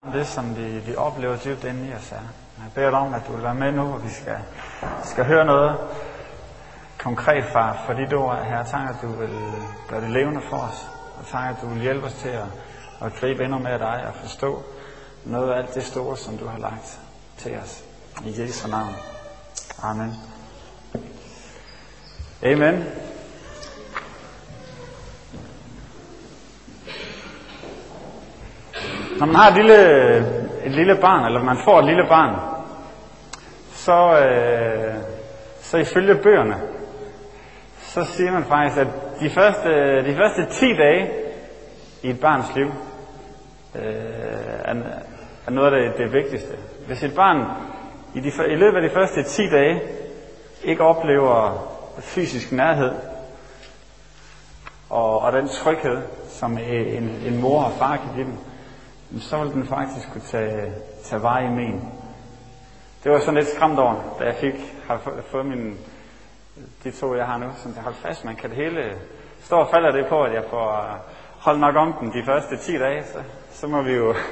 Det, som vi oplever dybt inde i os, er. Jeg beder dig om, at du vil være med nu, og vi skal høre noget konkret fra dit ord her. Jeg tænker, at du vil gøre det levende for os. Jeg tænker, at du vil hjælpe os til at gribe endnu mere af dig og forstå noget af alt det store, som du har lagt til os. I Jesu navn. Amen. Amen. Når man har et lille barn, eller man får et lille barn, så ifølge bøgerne, så siger man faktisk, at de første 10 dage i et barns liv er noget af det vigtigste. Hvis et barn i løbet af de første 10 dage ikke oplever fysisk nærhed og den tryghed, som en mor og far kan give dem, så vil den faktisk kunne tage vej i men. Det var sådan lidt skræmt over, da jeg har fået de 2, jeg har nu, som jeg holdt fast. Man kan det hele stå og falder det på, at jeg får holdt nok om den de første 10 dage, så må vi jo...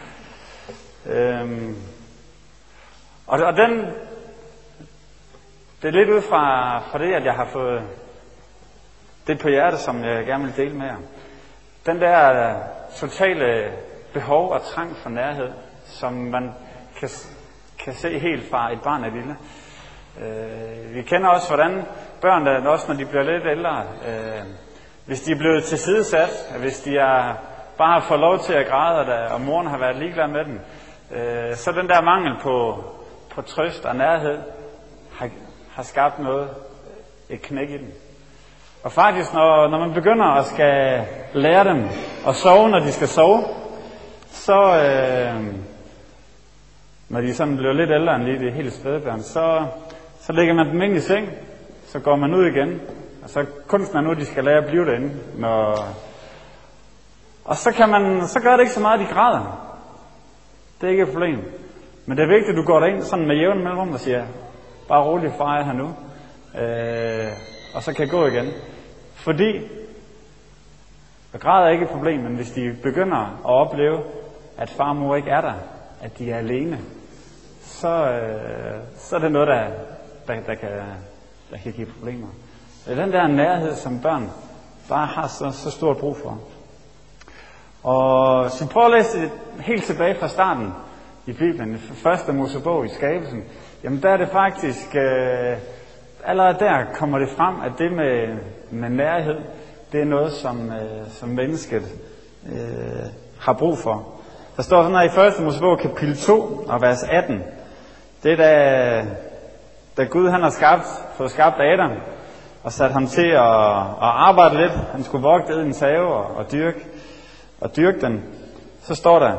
og den... Det er lidt ud fra det, at jeg har fået det på hjertet, som jeg gerne vil dele med jer. Den der totale behov og trang for nærhed, som man kan se helt fra et barn er lille. Vi kender også, hvordan børn, også når de bliver lidt ældre, hvis de er blevet tilsidesat, hvis de bare har fået lov til at græde, og moren har været ligeglad med dem, så den der mangel på trøst og nærhed har skabt et knæk i dem. Og faktisk, når man begynder at skal lære dem at sove, når de skal sove, så når de sådan bliver lidt ældre end lige det helt spædbørn, så lægger man dem ind i seng, så går man ud igen, og så kunsten er nu, de skal lære at blive derinde. Og så gør det ikke så meget, at de græder. Det er ikke et problem. Men det er vigtigt, at du går derind sådan med jævn mellemrum og siger, bare rolig, far er her nu, og så kan jeg gå igen. Fordi græder er ikke et problem, men hvis de begynder at opleve, at far og mor ikke er der, at de er alene, så er det noget, der kan give problemer. Det er den der nærhed, som børn bare har så stort brug for. Og så prøv at læse helt tilbage fra starten i Bibelen, første Mosebog i skabelsen. Jamen der er det faktisk, allerede der kommer det frem, at det med nærhed, det er noget, som mennesket har brug for. Der står sådan her i 1. Mosebog kapitel 2 og vers 18. Det er da Gud han har fået skabt Adam og sat ham til at arbejde lidt. Han skulle vogte Edens have og dyrke den. Så står der,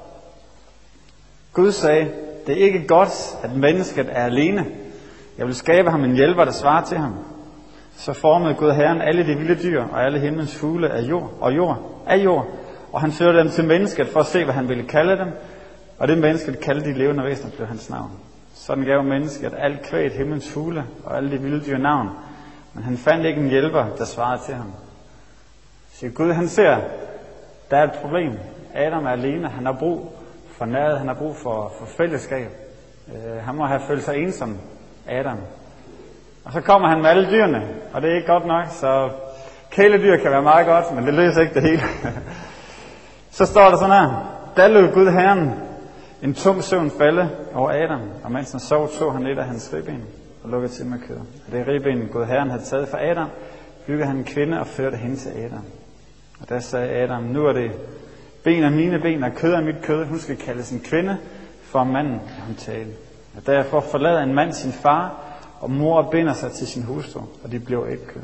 Gud sagde, det er ikke godt, at mennesket er alene. Jeg vil skabe ham en hjælper, der svarer til ham. Så formede Gud Herren alle de vilde dyr og alle himlens fugle af jord. Og han førte dem til mennesket for at se, hvad han ville kalde dem. Og det mennesket kaldte de levende væsener blev hans navn. Sådan gav mennesket alt kvæg himlens fugle og alle de vilde dyr navn. Men han fandt ikke en hjælper, der svarede til ham. Så Gud han ser, der er et problem. Adam er alene, han har brug for nærhed, han har brug for fællesskab. Han må have følt sig ensom, Adam. Og så kommer han med alle dyrene, og det er ikke godt nok, så kæledyr kan være meget godt, men det løser ikke det hele. Så står der sådan her, da lod Gud Herren en tung søvn falde over Adam, og mens han sov, tog han et af hans ribben og lukkede til med kød. Og det ribben Gud Herren havde taget fra Adam, byggede han en kvinde og førte hende til Adam. Og der sagde Adam, nu er det ben af mine ben og kød af mit kød, hun skal kaldes en kvinde, for manden er hun tale. Og derfor forlader en mand sin far, og mor binder sig til sin hustru, og de bliver et kød.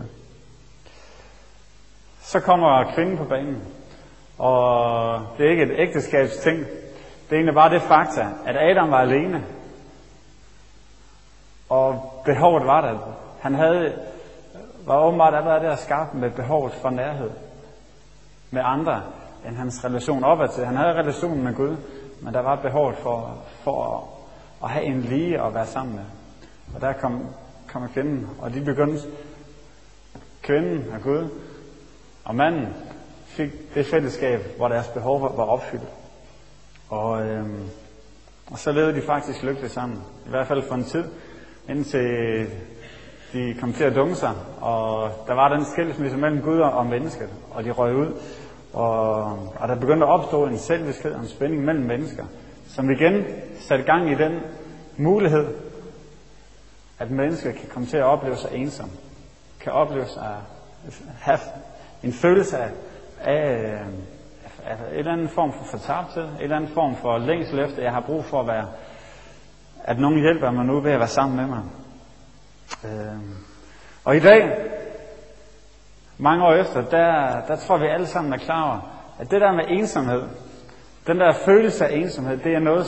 Så kommer kvinden på banen, og det er ikke et ægteskabsting. Det er egentlig bare det fakta, at Adam var alene, og behovet var der. Han var åbenbart allerede der skabt med behovet for nærhed med andre end hans relation opad til. Han havde relationen med Gud, men der var behovet for at have en lige at være sammen med. Og der kom kvinden, og de begyndte, kvinden og Gud og manden fik det fællesskab, hvor deres behov var opfyldt. Og så levede de faktisk lykkeligt sammen. I hvert fald for en tid, indtil de kom til at dumme sig. Og der var den skilsmisse mellem Gud og mennesket, og de røg ud. Og der begyndte at opstå en selviskhed og en spænding mellem mennesker, som igen satte gang i den mulighed, at mennesker kan komme til at opleve sig ensom. Kan opleve sig at have en følelse af en eller anden form for fortabthed, en eller anden form for længsel efter, jeg har brug for at nogen hjælper mig nu ved at være sammen med mig. Og i dag, mange år efter, der tror vi alle sammen er klar over, at det der med ensomhed, den der følelse af ensomhed, det er noget,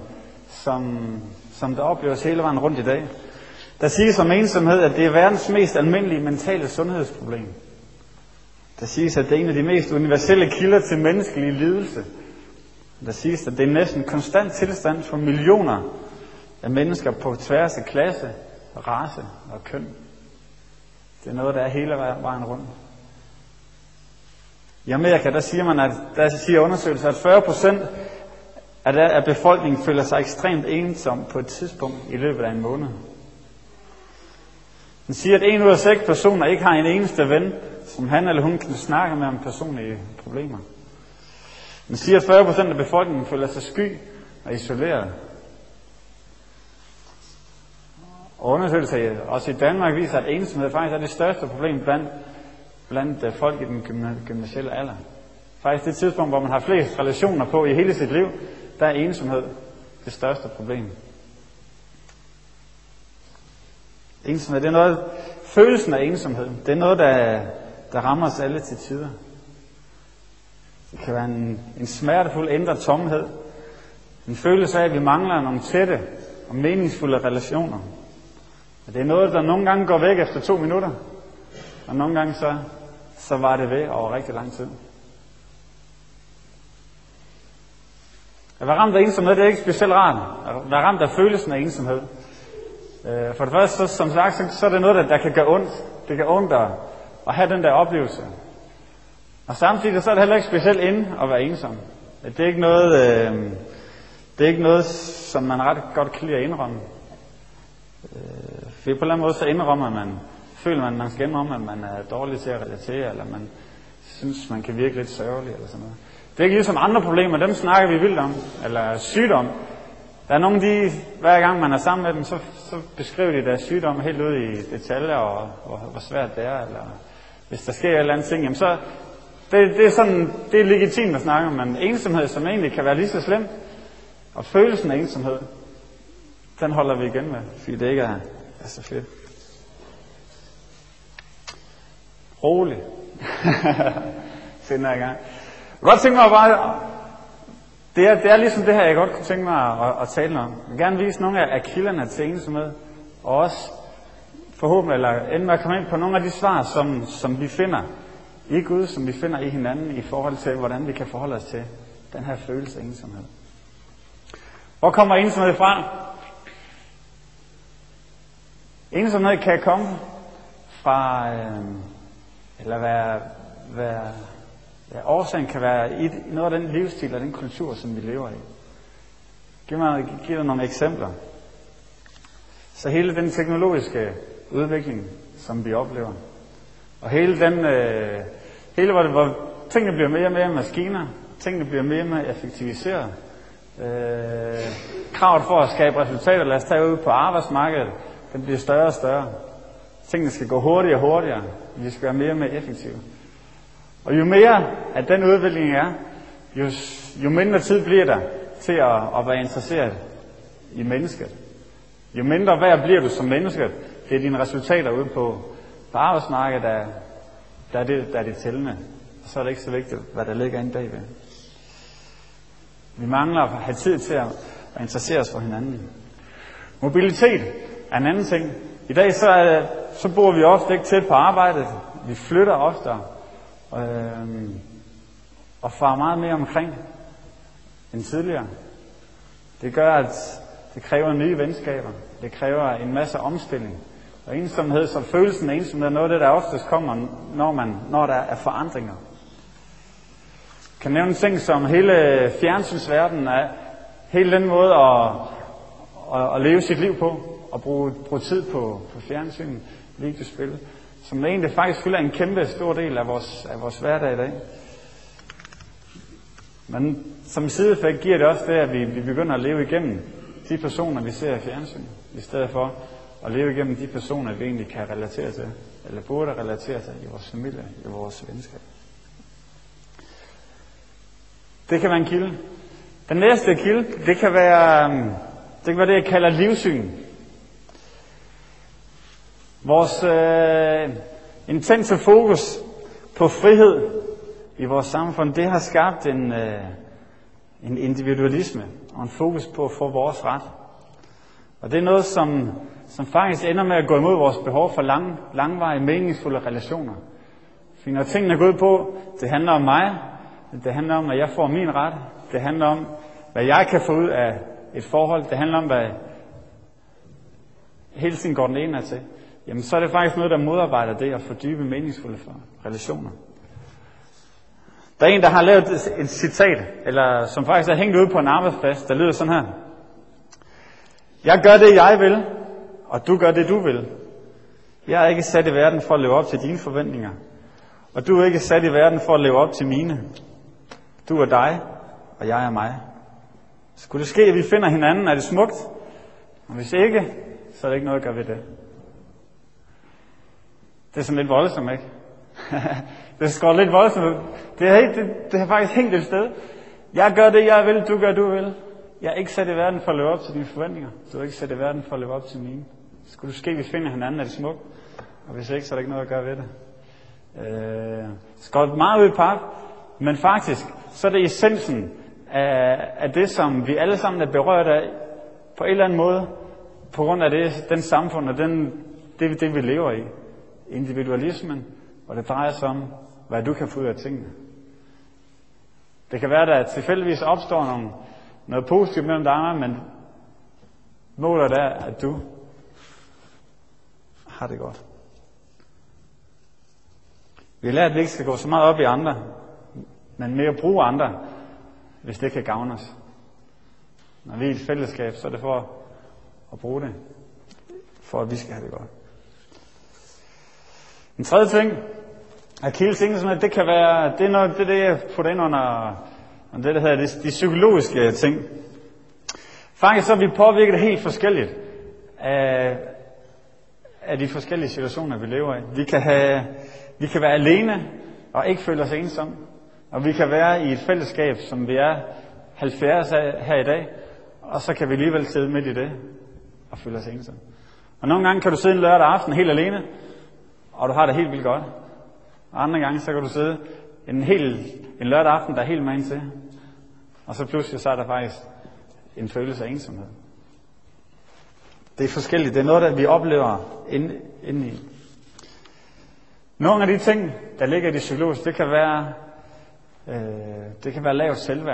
som der opleves hele vejen rundt i dag. Der siges om ensomhed, at det er verdens mest almindelige mentale sundhedsproblem. Der siges, at det er en af de mest universelle kilder til menneskelig lidelse. Der siges, at det er næsten konstant tilstand for millioner af mennesker på tværs af klasse, race og køn. Det er noget, der er hele vejen rundt. I Amerika, der siger undersøgelser, at 40% af befolkningen føler sig ekstremt ensom på et tidspunkt i løbet af en måned. Den siger, at 1 ud af 6 personer ikke har en eneste ven, som han eller hun kan snakke med om personlige problemer. Den siger, at 40% af befolkningen føler sig sky og isoleret. Og undersøgelser også i Danmark viser, at ensomhed faktisk er det største problem blandt folk i den gymnasielle alder. Faktisk det tidspunkt, hvor man har flest relationer på i hele sit liv, der er ensomhed det største problem. Ensomhed, det er noget, følelsen af ensomhed, det er noget, der rammer os alle til tider. Det kan være en smertefuld indre tomhed. En følelse af, at vi mangler nogle tætte og meningsfulde relationer. Og det er noget, der nogle gange går væk efter 2 minutter. Og nogle gange så var det ved over rigtig lang tid. At være ramt af ensomhed, det er ikke specielt rart. At være ramt af følelsen af ensomhed. For det første, som sagt, så er det noget, der kan gøre ondt. Det kan ondt at have den der oplevelse. Og samtidig så er det heller ikke specielt inde at være ensom. Det er ikke noget, som man ret godt kan lide at indrømme. For på en eller anden måde så indrømmer man skal indrømme, at man er dårlig til at relatere, eller man synes, man kan virke lidt sørgelig, eller sådan noget. Det er ikke ligesom andre problemer, dem snakker vi vildt om, eller sygdom. Der er nogle, hver gang man er sammen med dem, så beskriver de deres sygdom helt ud i detaljer, og hvor svært det er, eller hvis der sker et eller andet ting, jamen så, det er legitimt at snakke om, men ensomhed, som egentlig kan være lige så slem, og følelsen af ensomhed, den holder vi igen med, fordi det ikke er så fedt. Rolig. Finder jeg i gang. Jeg godt tænke mig bare, det er ligesom det her, jeg godt kunne tænke mig at tale om. Jeg vil gerne vise nogle af kilderne til ensomhed, og også forhåbentlig, eller ende med at komme ind på nogle af de svar, som vi finder i Gud, som vi finder i hinanden, i forhold til, hvordan vi kan forholde os til den her følelse af ensomhed. Hvor kommer ensomhed fra? Ensomhed kan komme fra, årsagen kan være i noget af den livsstil og den kultur, som vi lever i. Giv dig nogle eksempler. Så hele den teknologiske udvikling, som vi oplever, og hele hvor tingene bliver mere og mere maskiner, tingene bliver mere og mere effektiviseret. Kravet for at skabe resultater, lad os tage ud på arbejdsmarkedet, den bliver større og større. Tingene skal gå hurtigere og hurtigere, vi skal være mere og mere effektive. Og jo mere at den udvikling er, jo mindre tid bliver der til at være interesseret i mennesket. Jo mindre værd bliver du som menneske. Det er dine resultater ude på arbejdsmarkedet, der er det tællende. Og så er det ikke så vigtigt, hvad der ligger inde bagved. Vi mangler at have tid til at interessere os for hinanden. Mobilitet er en anden ting. I dag så bor vi ofte ikke tæt på arbejdet. Vi flytter oftere. Og farer meget mere omkring end tidligere. Det gør, at det kræver nye venskaber. Det kræver en masse omstilling. Og ensomhed, så følelsen af ensomhed er noget af det, der oftest kommer, når der er forandringer. kan nævne ting som hele fjernsynsverdenen, er hele den måde at leve sit liv på, og bruge tid på fjernsyn, videospil, som egentlig faktisk fylder en kæmpe stor del af vores hverdag i dag. Men som sideeffekt giver det også det, at vi begynder at leve igennem de personer, vi ser i fjernsyn, i stedet for at leve igennem de personer, vi egentlig kan relatere til, eller burde relatere til i vores familie, i vores venskab. Det kan være en kilde. Den næste kilde, det kan være det, jeg kalder livssyn. Vores intense fokus på frihed i vores samfund, det har skabt en individualisme og en fokus på at få vores ret. Og det er noget, som faktisk ender med at gå imod vores behov for langvarige, meningsfulde relationer. For når tingene går ud på, det handler om mig, det handler om, at jeg får min ret, det handler om, hvad jeg kan få ud af et forhold, det handler om, hvad hele tiden går den ene til, jamen så er det faktisk noget, der modarbejder det at få dybe, meningsfulde relationer. Der er en, der har lavet et citat, eller som faktisk er hængt ude på en arbejdsplads, der lyder sådan her. Jeg gør det, jeg vil, og du gør det, du vil. Jeg er ikke sat i verden for at leve op til dine forventninger, og du er ikke sat i verden for at leve op til mine. Du er dig, og jeg er mig. Skulle det ske, at vi finder hinanden, er det smukt, og hvis ikke, så er det ikke noget at gøre ved det. Det er sådan lidt voldsomt, ikke? Det skår lidt voldsomt. Det har faktisk hængt et sted. Jeg gør det, jeg vil, du gør, du vil. Jeg er ikke sat i verden for at leve op til dine forventninger. Du er ikke sat i verden for at leve op til mine. Skulle det ske, at vi finder hinanden, er det smukt, og hvis ikke, så er der ikke noget at gøre ved det. Skåret meget ud i pap, men faktisk, så er det essensen af det, som vi alle sammen er berørt af, på en eller anden måde, på grund af den samfund og det vi lever i. Individualismen, og det drejer sig om, hvad du kan få ud af tingene. Det kan være, at tilfældigvis opstår noget positivt mellem dig og mig, men målet er, at du har det godt. Vi har lært, at vi ikke skal gå så meget op i andre, men mere bruge andre, hvis det kan gavne os. Når vi er i et fællesskab, så er det for at bruge det, for at vi skal have det godt. En tredje ting, at kilde ting, det kan være, det er det, jeg putter ind under det, der hedder de psykologiske ting. Faktisk så er vi påvirket helt forskelligt af de forskellige situationer, vi lever i. Vi kan være alene og ikke føle os ensomme. Og vi kan være i et fællesskab, som vi er 70 af her i dag, og så kan vi alligevel sidde midt i det og føle os ensomme. Og nogle gange kan du sidde en lørdag aften helt alene, og du har det helt vildt godt. Og andre gange så kan du sidde en lørdag aften, der er helt magen til, og så pludselig så er der faktisk en følelse af ensomhed. Det er forskelligt. Det er noget, der vi oplever inde i. Nogle af de ting, der ligger i det psykologiske, det kan være lavt selvværd.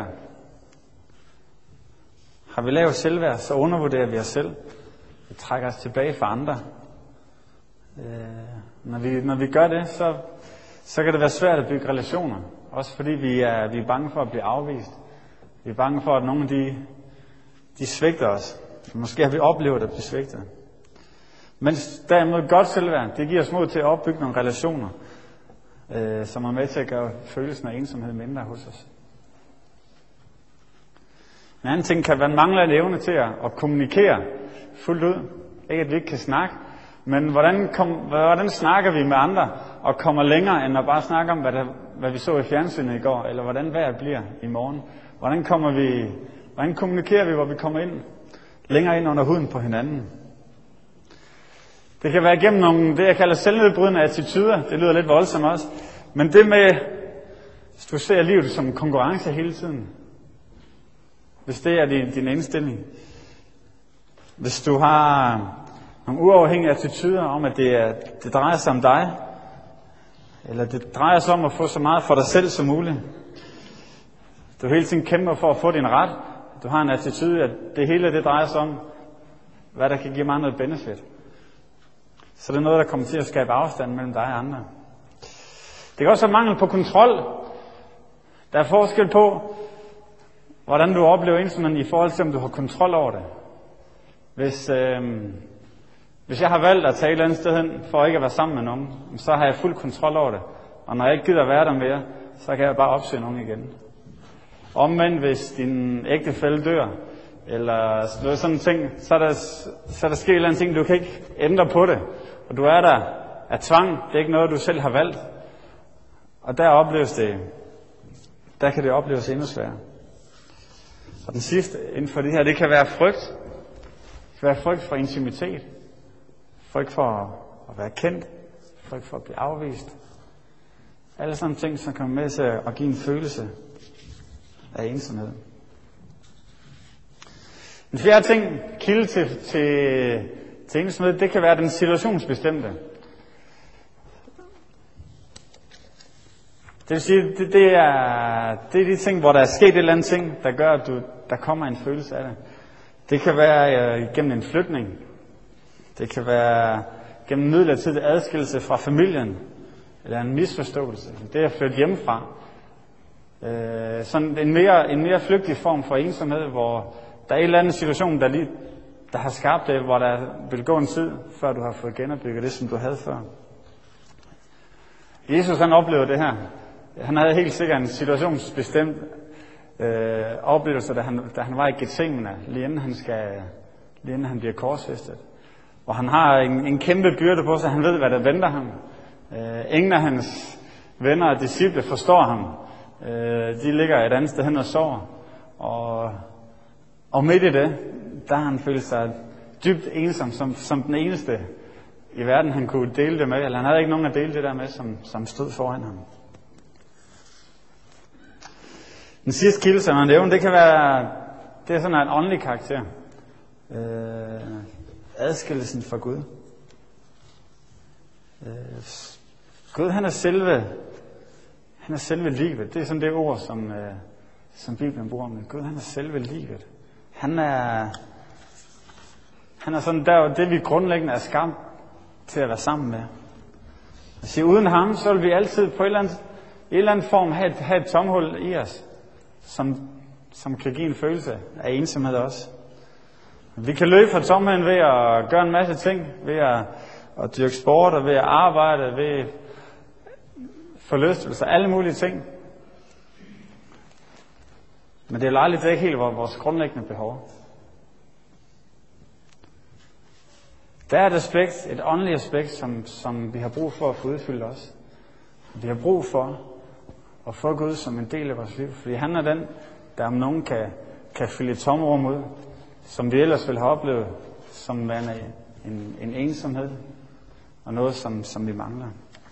Har vi lavt selvværd, så undervurderer vi os selv. Vi trækker os tilbage fra andre. Når vi gør det, så kan det være svært at bygge relationer. Også fordi vi er bange for at blive afvist. Vi er bange for, at nogle af de svigter os. Måske har vi oplevet at blive svigtet. Men derimod godt selvværd, det giver os mod til at opbygge nogle relationer, som er med til at gøre følelsen af ensomhed mindre hos os. En anden ting kan være en manglende evne til at kommunikere fuldt ud. Ikke at vi ikke kan snakke, men hvordan snakker vi med andre og kommer længere end at bare snakke om, hvad vi så i fjernsynet i går, eller hvordan vejret bliver i morgen. Hvordan kommunikerer vi, hvor vi kommer ind længere ind under huden på hinanden. Det kan være gennem nogle, det jeg kalder selvnedbrydende attityder. Det lyder lidt voldsomt også. Men det med, hvis du ser livet som konkurrence hele tiden. Hvis det er din indstilling. Hvis du har nogle uafhængige attityder om, at det drejer sig om dig. Eller det drejer sig om at få så meget for dig selv som muligt. Du hele tiden kæmper for at få din ret. Du har en attitude, at det hele det drejer sig om, hvad der kan give mig noget benefit. Så det er noget, der kommer til at skabe afstand mellem dig og andre. Det kan også være mangel på kontrol. Der er forskel på, hvordan du oplever ensomheden i forhold til, om du har kontrol over det. Hvis jeg har valgt at tage et eller andet sted hen, for ikke at være sammen med nogen, så har jeg fuld kontrol over det. Og når jeg ikke gider være der mere, så kan jeg bare opsøge nogen igen. Omvendt, hvis din ægtefælle dør, eller sådan en ting, så er der sket en eller anden ting, du kan ikke ændre på det. Og du er der af tvang, det er ikke noget, du selv har valgt. Og der kan det opleves endnu sværere. Og den sidste inden for det her, det kan være frygt. Det kan være frygt for intimitet. Frygt for at være kendt. Frygt for at blive afvist. Alle sådan ting, som kommer med til at give en følelse af ensomhed. Den fjerde ting, kilde til ensomhed, det kan være den situationsbestemte. Det vil sige, det er de ting, hvor der er sket et eller andet ting, der gør, at der kommer en følelse af det. Det kan være gennem en flytning. Det kan være gennem midlertidig adskillelse fra familien. Eller en misforståelse. Det er at flytte hjemmefra. Sådan en mere flygtig form for ensomhed, hvor der er en eller anden situation, der har skabt det, hvor der vil gå en tid, før du har fået genopbygget det, som du havde før. Jesus han oplevede det her. Han havde helt sikkert en situationsbestemt oplevelse, da han var i Gethsemane, lige inden han bliver korsfæstet. Hvor han har en kæmpe byrde på sig, han ved, hvad der venter ham. Ingen af hans venner og disciple forstår ham. De ligger et andet sted hen og sover. Og midt i det, der har han følt sig dybt ensom, som den eneste i verden, han kunne dele det med. Eller han havde ikke nogen at dele det der med, som stod foran ham. Den sidste kilde, som han nævner, det er sådan en åndelig karakter. Adskillelsen fra Gud. Gud, han er selve livet. Det er sådan det ord, som Bibelen bruger om det. Gud, han er selve livet. Han er sådan det, vi grundlæggende er skabt til at være sammen med. Altså, uden ham, så vil vi altid på en eller anden form have et tomhul i os, som kan give en følelse af ensomhed også. Vi kan løbe fra tomheden ved at gøre en masse ting, ved at dyrke sport, og ved at arbejde, ved forlystelser, alle mulige ting. Men det er aldrig det ikke helt vores grundlæggende behov. Der er et aspekt, et åndeligt aspekt, som vi har brug for at få udfyldt os. Vi har brug for at få Gud som en del af vores liv, fordi han er den, der om nogen kan fylde et tomrum ud, som vi ellers ville have oplevet, som en ensomhed og noget, som vi mangler.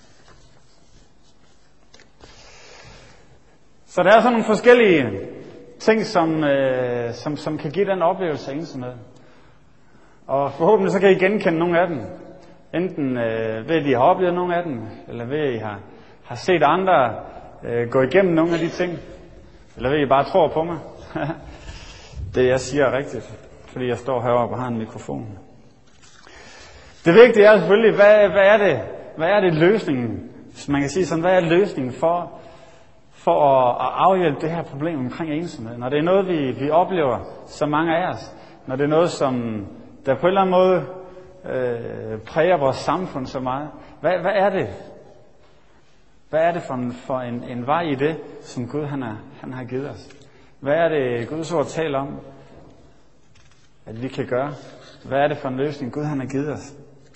Så der er sådan nogle forskellige ting, som kan give den oplevelse af ensomhed. Og forhåbentlig så kan I genkende nogle af dem. Enten ved at I har oplevet nogle af dem, eller ved at I har set andre gå igennem nogle af de ting, eller ved at I bare tror på mig. Det jeg siger er rigtigt, fordi jeg står heroppe og har en mikrofon. Det vigtige er selvfølgelig, hvad er det løsningen, hvis man kan sige sådan, hvad er løsningen for at afhjælpe det her problem omkring ensomhed? Når det er noget, vi oplever, så mange af os, når det er noget, som der på en eller anden måde præger vores samfund så meget, hvad er det? Hvad er det for en vej i det, som Gud han har givet os? Hvad er det, Guds ord taler om, at vi kan gøre? Hvad er det for en løsning, Gud han har givet os?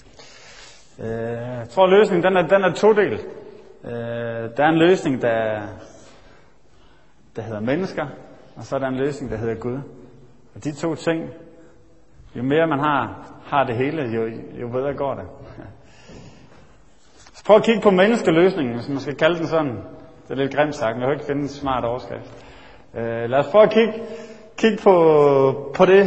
Jeg tror, løsningen den er todelt. Der er en løsning, der hedder mennesker, og så er der en løsning, der hedder Gud. Og de to ting, jo mere man har det hele, jo bedre går det. Så prøv at kigge på menneskeløsningen, hvis man skal kalde den sådan. Det er lidt grimt sagt, men jeg har ikke finde en smart overskrift. Lad os prøve at kigge på det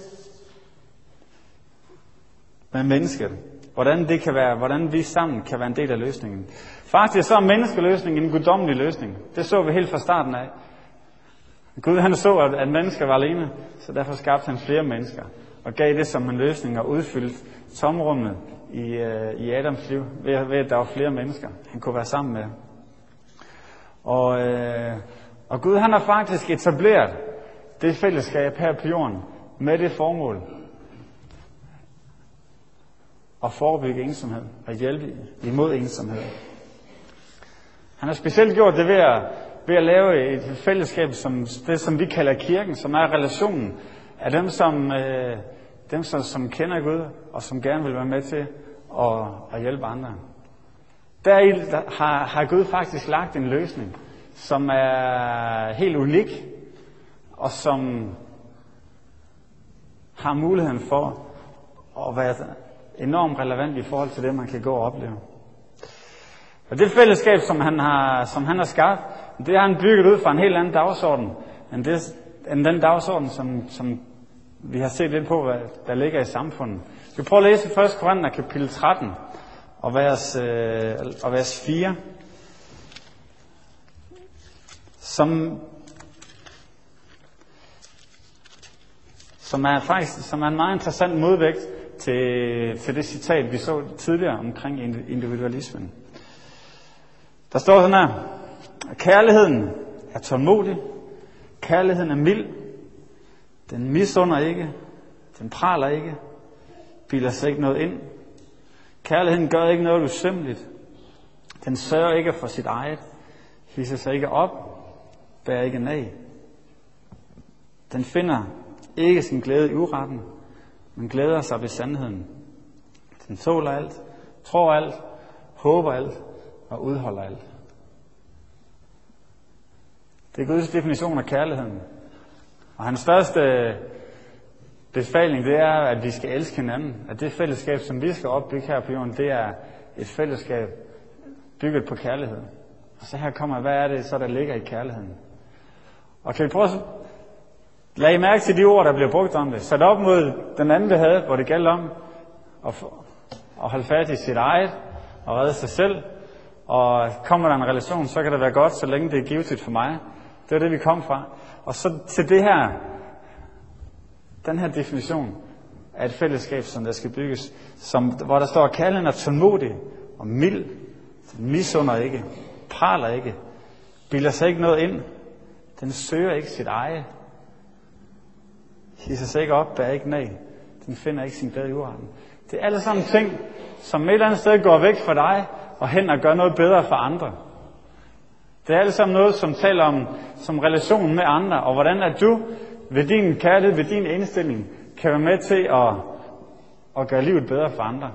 med mennesket. Hvordan vi sammen kan være en del af løsningen. Faktisk så er menneskeløsningen en guddommelig løsning. Det så vi helt fra starten af. Gud han så, at mennesker var alene, så derfor skabte han flere mennesker. Og gav det som en løsning og udfyldte tomrummet i Adams liv, ved at der var flere mennesker, han kunne være sammen med. Og Gud han har faktisk etableret det fællesskab her på jorden med det formål at forebygge ensomhed og hjælpe imod ensomhed. Han har specielt gjort det ved at lave et fællesskab, som vi kalder kirken, som er relationen af dem, som kender Gud og som gerne vil være med til at hjælpe andre. Deri har Gud faktisk lagt en løsning, som er helt unik, og som har muligheden for at være enormt relevant i forhold til det, man kan gå og opleve. Og det fællesskab, som han har skabt, det har han bygget ud fra en helt anden dagsorden, end den dagsorden, som vi har set lidt på, hvad der ligger i samfundet. Vi skal prøve at læse 1. Korinther kapitel 13 og vers 4, som er en meget interessant modvægt til det citat, vi så tidligere omkring individualismen. Der står sådan her: kærligheden er tålmodig, kærligheden er mild, den misunder ikke, den praler ikke, bilder sig ikke noget ind. Kærligheden gør ikke noget usømmeligt, den sørger ikke for sit eget, hisser sig ikke op, bærer ikke nag. Den finder ikke sin glæde i uretten, men glæder sig ved sandheden. Den tåler alt, tror alt, håber alt og udholder alt. Det er Guds definition af kærligheden. Og hans største befaling, det er, at vi skal elske hinanden. At det fællesskab, som vi skal opbygge her på jorden, det er et fællesskab bygget på kærlighed. Og så her kommer, hvad er det så, der ligger i kærligheden? Og kan vi prøve at lade mærke til de ord, der bliver brugt om det? Sat op mod den anden, vi havde, hvor det galt om at holde fast i sit eget og redde sig selv. Og kommer der en relation, så kan det være godt, så længe det er givetigt for mig. Det er det, vi kom fra. Og så til det her, den her definition af et fællesskab, som der skal bygges, hvor der står, at kærligheden er tålmodig og mild, den misunder ikke, praler ikke, bilder sig ikke noget ind, den søger ikke sit eget, hisser sig ikke op, bærer ikke nag, den finder ikke sin glæde i uretten. Det er alle sammen ting, som et eller andet sted går væk fra dig, og hen og gør noget bedre for andre. Det er alle sammen noget, som taler om som relationen med andre, og hvordan at du ved din kærlighed, ved din indstilling, kan være med til at gøre livet bedre for andre.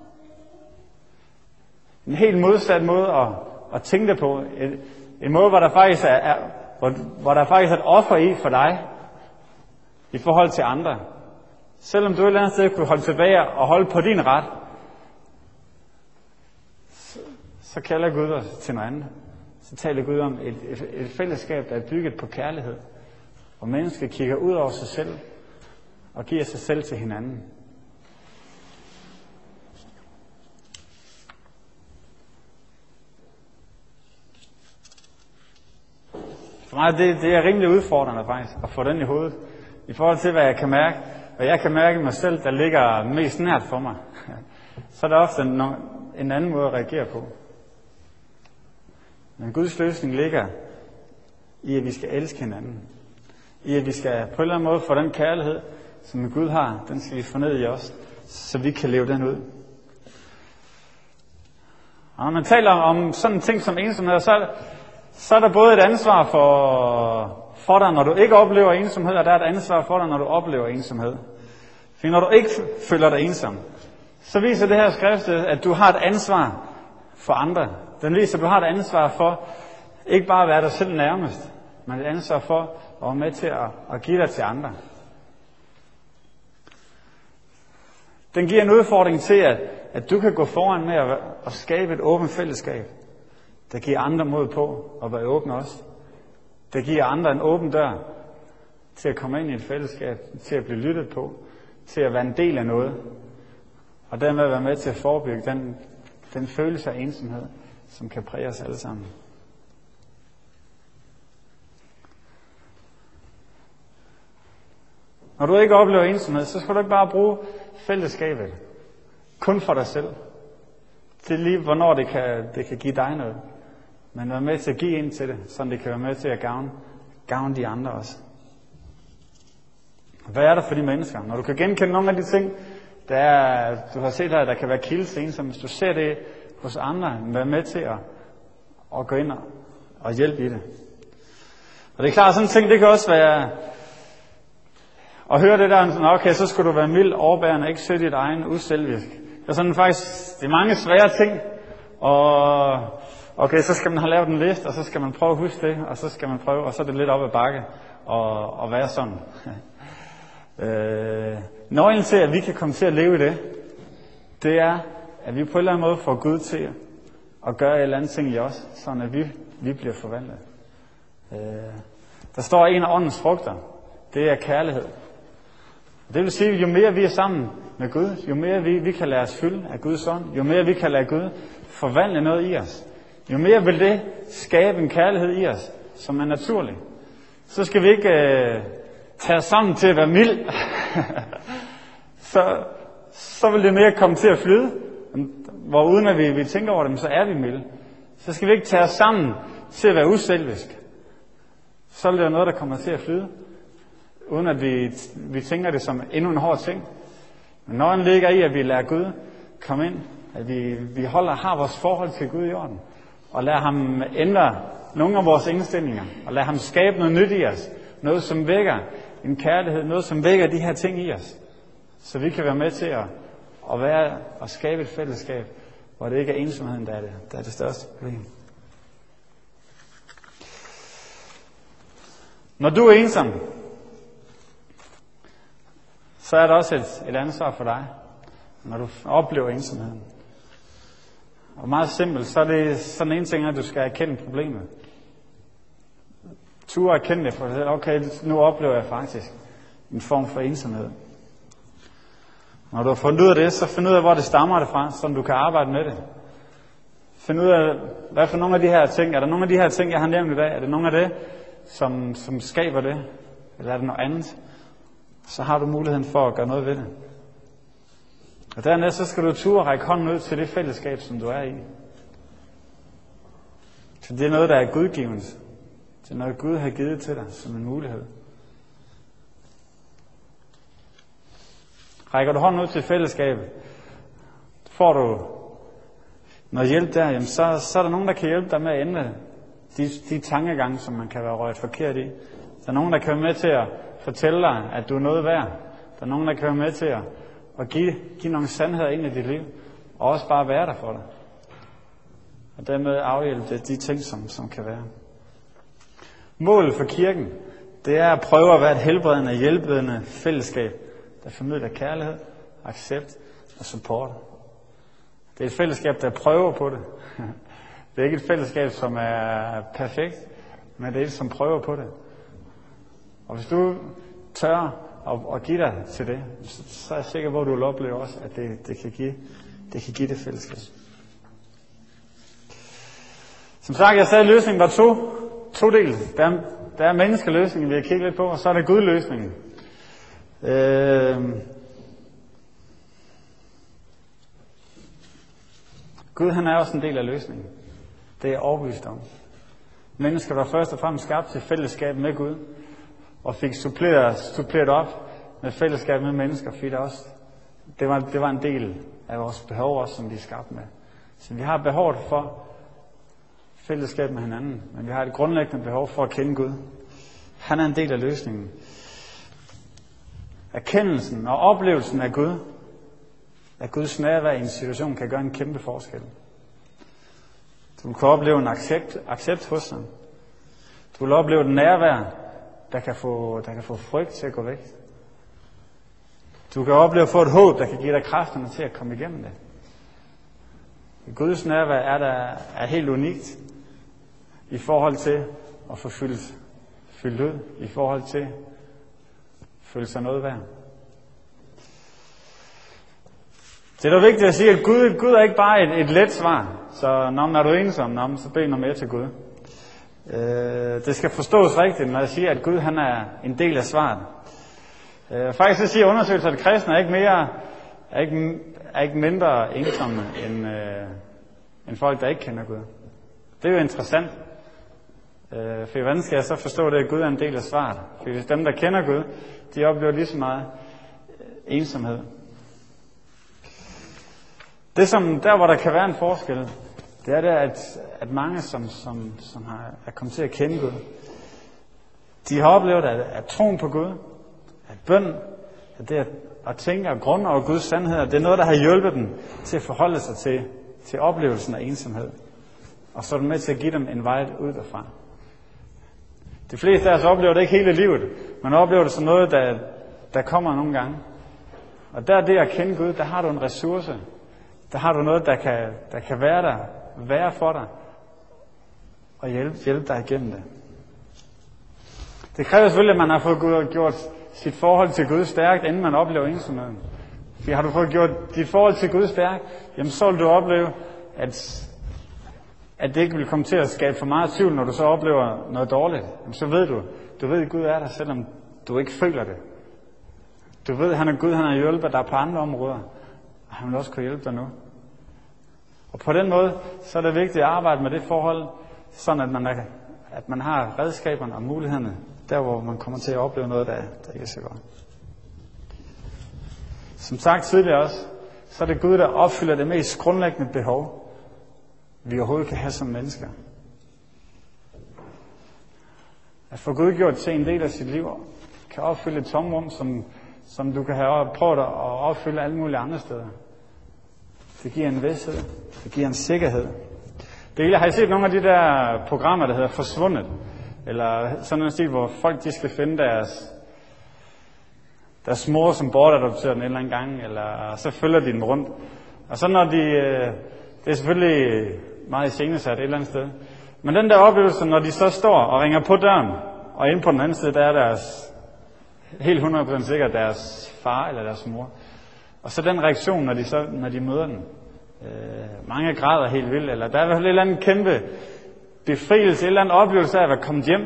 En helt modsat måde at tænke det på. En måde, hvor der faktisk er et offer i for dig, i forhold til andre. Selvom du et eller andet sted kunne holde tilbage og holde på din ret, så kalder Gud os til noget andet. Så taler Gud om et fællesskab, der er bygget på kærlighed. Hvor mennesker kigger ud over sig selv og giver sig selv til hinanden. For mig det er rimelig udfordrende faktisk at få den i hovedet. I forhold til hvad jeg kan mærke. Og jeg kan mærke mig selv, der ligger mest nært for mig. Så er der ofte en anden måde at reagere på. Men Guds løsning ligger i, at vi skal elske hinanden. I, at vi skal på en eller anden måde få den kærlighed, som Gud har, den skal vi få ned i os, så vi kan leve den ud. Og når man taler om sådan en ting som ensomhed, så er der både et ansvar for dig, når du ikke oplever ensomhed, og der er et ansvar for dig, når du oplever ensomhed. For når du ikke føler dig ensom, så viser det her skrift, at du har et ansvar for andre. Den viser, at du har et ansvar for ikke bare at være dig selv nærmest, men et ansvar for at være med til at give dig til andre. Den giver en udfordring til, at du kan gå foran med at skabe et åbent fællesskab, der giver andre mod på at være åbne også. Der giver andre en åben dør til at komme ind i et fællesskab, til at blive lyttet på, til at være en del af noget, og dermed være med til at forebygge den følelse af ensomhed, som kan præge os alle sammen. Når du ikke oplever ensomhed, så skal du ikke bare bruge fællesskabet kun for dig selv. Til lige hvornår det kan give dig noget. men vær med til at give ind til det, så det kan være med til at gavne de andre også. Hvad er der for de mennesker? Når du kan genkende nogle af de ting, du har set her, der kan være kilde til ensomhed, hvis du ser det hos andre, vær med til at gå ind og hjælpe i det. Og det er klart, sådan en ting, det kan også være at høre det der, okay, så skulle du være mild, overbærende, ikke søge dit egen, uselvisk. Det er sådan faktisk, det er mange svære ting, og okay, så skal man have lavet en liste, og så skal man prøve at huske det, og så skal man prøve, og så er det lidt op ad bakke, og være sådan. Nøglen til, at vi kan komme til at leve i det er, at vi på en eller anden måde får Gud til at gøre et eller andet ting i os, sådan at vi bliver forvandlet. Der står en af åndens frugter, det er kærlighed. Det vil sige, at jo mere vi er sammen med Gud, jo mere vi kan lade os fylde af Guds ånd, jo mere vi kan lade Gud forvandle noget i os, jo mere vil det skabe en kærlighed i os, som er naturlig. Så skal vi ikke tage os sammen til at være mild. så vil det mere komme til at flyde, hvor uden at vi tænker over det, så er vi milde. Så skal vi ikke tage os sammen til at være uselvisk. Så er det noget, der kommer til at flyde, uden at vi tænker det som endnu en hård ting. Men når den ligger i, at vi lader Gud komme ind, at vi har vores forhold til Gud i orden, og lader ham ændre nogle af vores indstillinger, og lader ham skabe noget nyt i os, noget som vækker en kærlighed, noget som vækker de her ting i os, så vi kan være med til at være og skabe et fællesskab, hvor det ikke er ensomheden, der er det største problem. Når du er ensom, så er der også et ansvar for dig, når du oplever ensomheden. Og meget simpelt, så er det sådan en ting, at du skal erkende problemet. Turde erkende det for dig selv. Okay, nu oplever jeg faktisk en form for ensomhed. Når du har fundet ud af det, så find ud af, hvor det stammer det fra, så du kan arbejde med det. Find ud af, hvad for nogle af de her ting, er der nogle af de her ting, jeg har nævnt i dag, er det nogle af det, som skaber det, eller er det noget andet? Så har du muligheden for at gøre noget ved det. Og dernæst så skal du turde række hånden ud til det fællesskab, som du er i. Så det er noget, der er gudgivende. Det er noget, Gud har givet til dig som en mulighed. Rækker du hånden ud til fællesskabet, får du noget hjælp der, jamen så er der nogen, der kan hjælpe dig med at ændre de tankegange, som man kan være røget forkert i. Der er nogen, der kan være med til at fortælle dig, at du er noget værd. Der er nogen, der kan være med til at give nogle sandheder ind i dit liv, og også bare være der for dig. Og dermed afhjælpe de ting, som kan være. Målet for kirken, det er at prøve at være et helbredende og hjælpende fællesskab, der formidler kærlighed, accept og support. Det er et fællesskab, der prøver på det. Det er ikke et fællesskab, som er perfekt, men det er et, som prøver på det. Og hvis du tør at give dig til det, så er jeg sikker på, at du vil opleve også, at det kan give det fællesskab. Som sagt, jeg sagde, at løsningen var to dele. Der er menneskeløsningen, vi har kigget lidt på, og så er der Gud-løsningen. Gud, han er også en del af løsningen. Det er jeg overbevist om. Mennesker var først og fremmest skabt til fællesskab med Gud, og fik suppleret op med fællesskab med mennesker, fordi det var en del af vores behov også, som de er skabt med. Så vi har behovet for fællesskab med hinanden, men vi har et grundlæggende behov for at kende Gud. Han er en del af løsningen. Erkendelsen og oplevelsen af Gud, af Guds nærvær i en situation, kan gøre en kæmpe forskel. Du kan opleve en accept hos ham. Du vil opleve et nærvær, der kan få frygt til at gå væk. Du kan opleve at få et håb, der kan give dig kræfterne til at komme igennem det. Guds nærvær er helt unikt i forhold til at få fyldt ud, i forhold til at føle sig noget værd. Det er da vigtigt at sige, at Gud er ikke bare et let svar. Så når du er ensom, så bed noget mere til Gud. Det skal forstås rigtigt, når jeg siger, at Gud han er en del af svaret. Faktisk så siger undersøgelser, at kristne er ikke mindre ensomme end folk, der ikke kender Gud. Det er jo interessant. For hvordan skal jeg så forstå det, at Gud er en del af svaret? For hvis dem, der kender Gud, de oplever lige så meget ensomhed. Det som, der hvor der kan være en forskel, det er det, at mange, som er kommet til at kende Gud, de har oplevet, at troen på Gud, at bøn, at det at tænke og grunde over Guds sandheder, det er noget, der har hjulpet dem til at forholde sig til oplevelsen af ensomhed. Og så er det med til at give dem en vej ud derfra. De fleste af os oplever det ikke hele livet. Man oplever det som noget, der kommer nogle gange. Og der er det at kende Gud, der har du en ressource. Der har du noget, der kan være for dig. Og hjælpe dig igennem det. Det kræver selvfølgelig, at man har fået gjort sit forhold til Gud stærkt, inden man oplever ensomheden. For har du fået gjort dit forhold til Gud stærkt, jamen så vil du opleve, at det ikke vil komme til at skabe for meget tvivl, når du så oplever noget dårligt. Jamen så ved du ved, at Gud er der, selvom du ikke føler det. Du ved, at han er Gud, han har hjulpet dig på andre områder, og han vil også kunne hjælpe dig nu. Og på den måde, så er det vigtigt at arbejde med det forhold, sådan at man har redskaberne og mulighederne, der hvor man kommer til at opleve noget, der ikke er så godt. Som sagt tidligere også, så er det Gud, der opfylder det mest grundlæggende behov, vi overhovedet kan have som mennesker. At få Gud gjort til en del af sit liv, kan opfylde et tomrum, som du kan have prøvet at opfylde alle mulige andre steder. Det giver en vished, det giver en sikkerhed. Har I set nogle af de der programmer, der hedder Forsvundet? Eller sådan en stil, hvor folk de skal finde deres mor, som bortadopterer den en eller anden gang, eller så følger de den rundt. Og så når det er selvfølgelig meget iscenesat et eller andet sted. Men den der oplevelse, når de så står og ringer på døren, og inde på den anden side, der er deres, helt 100% sikkert deres far eller deres mor. Og så den reaktion, når de møder den. Mange græder helt vildt, eller der er i hvert fald et eller andet kæmpe befrielse, et eller andet oplevelse af at være kommet hjem,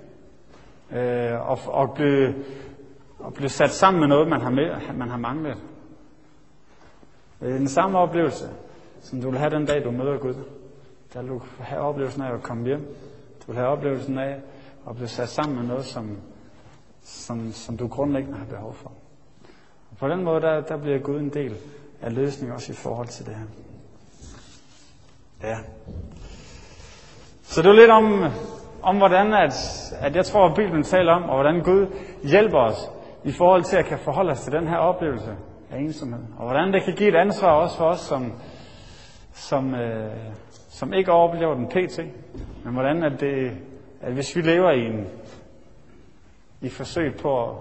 og blive sat sammen med noget, man har manglet. Den samme oplevelse, som du vil have den dag, du møder Gud. Der vil du have oplevelsen af at komme hjem. Du vil have oplevelsen af at blive sat sammen med noget, som du grundlæggende har behov for. Og på den måde, der bliver Gud en del af løsningen også i forhold til det her. Ja. Så det er lidt om hvordan at jeg tror, at Bibelen taler om, og hvordan Gud hjælper os i forhold til at kan forholde os til den her oplevelse af ensomhed. Og hvordan det kan give et ansvar også for os, som ikke oplever den pt. Men hvordan at hvis vi lever i forsøg på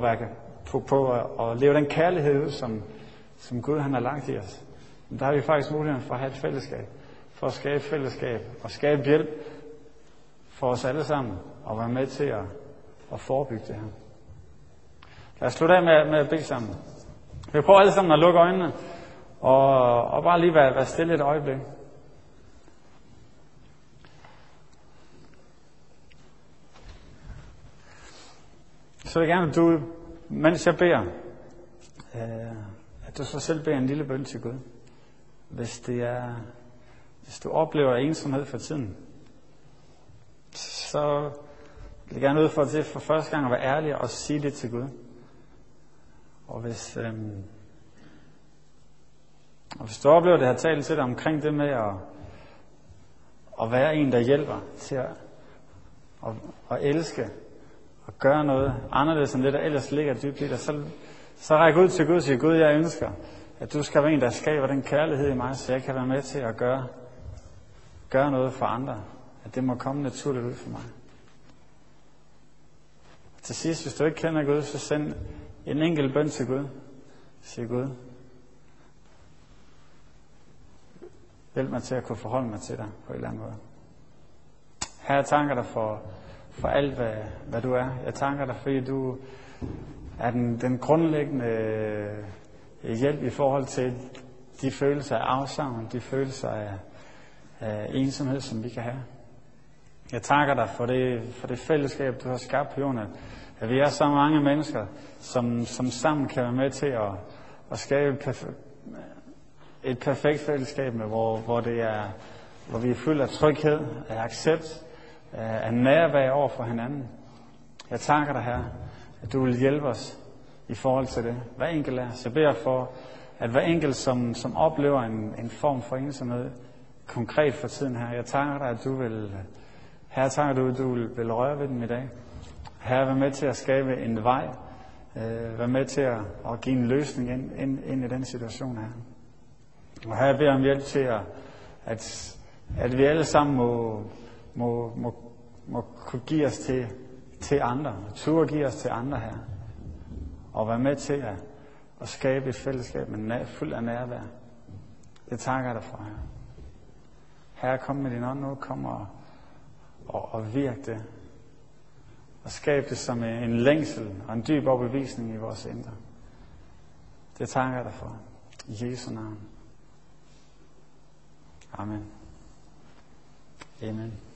at leve den kærlighed ud, som Gud han har lagt i os, der har vi faktisk muligheden for at have et fællesskab. For at skabe fællesskab og skabe hjælp for os alle sammen og være med til at forebygge det her. Lad os slutte af med at bede sammen. Vi prøver alle sammen at lukke øjnene og bare lige være stille et øjeblik. Så vil jeg gerne, at du, mens jeg beder, at du så selv beder en lille bøn til Gud. Hvis du oplever ensomhed for tiden, så vil jeg gerne udfordre til for første gang at være ærlig og sige det til Gud. Og hvis du oplever, det har talt til dig omkring det med at være en, der hjælper til at elske og gøre noget anderledes end det, der ellers ligger dybt i dig, så ræk ud til Gud og sige, Gud, jeg ønsker, at du skal være en, der skaber den kærlighed i mig, så jeg kan være med til at gøre noget for andre. At det må komme naturligt ud for mig. Og til sidst, hvis du ikke kender Gud, så send en enkelt bøn til Gud. Sig Gud, hjælp mig til at kunne forholde mig til dig på en eller anden måde. Herre, jeg takker dig for alt, hvad du er. Jeg takker dig, fordi du er den grundlæggende hjælp i forhold til de følelser af afsavn, de følelser af ensomhed, som vi kan have. Jeg takker dig for det fællesskab, du har skabt på jorden, at vi er så mange mennesker, som sammen kan være med til at skabe et perfekt fællesskab, hvor hvor vi er fyldt af tryghed, af accept, af nærvær over for hinanden. Jeg takker dig, Herre, at du vil hjælpe os i forhold til det. Hver enkelt af os. Jeg beder for, at hver enkelt, som oplever en form for ensomhed, konkret for tiden her, jeg takker dig, at du vil, Herre, takker du, at du vil røre ved dem i dag. Herre, vær med til at skabe en vej. Vær med til at give en løsning ind i den situation her. Og her beder jeg om hjælp til, at vi alle sammen må kunne give os til andre. Turde give os til andre her. Og være med til at skabe et fællesskab fuld af nærvær. Det takker jeg dig for, Herre. Herre, kom med din ånd nu. Kom og virk det. Og skab det som en længsel og en dyb overbevisning i vores indre. Det takker jeg dig for. I Jesu navn. Amen. Amen.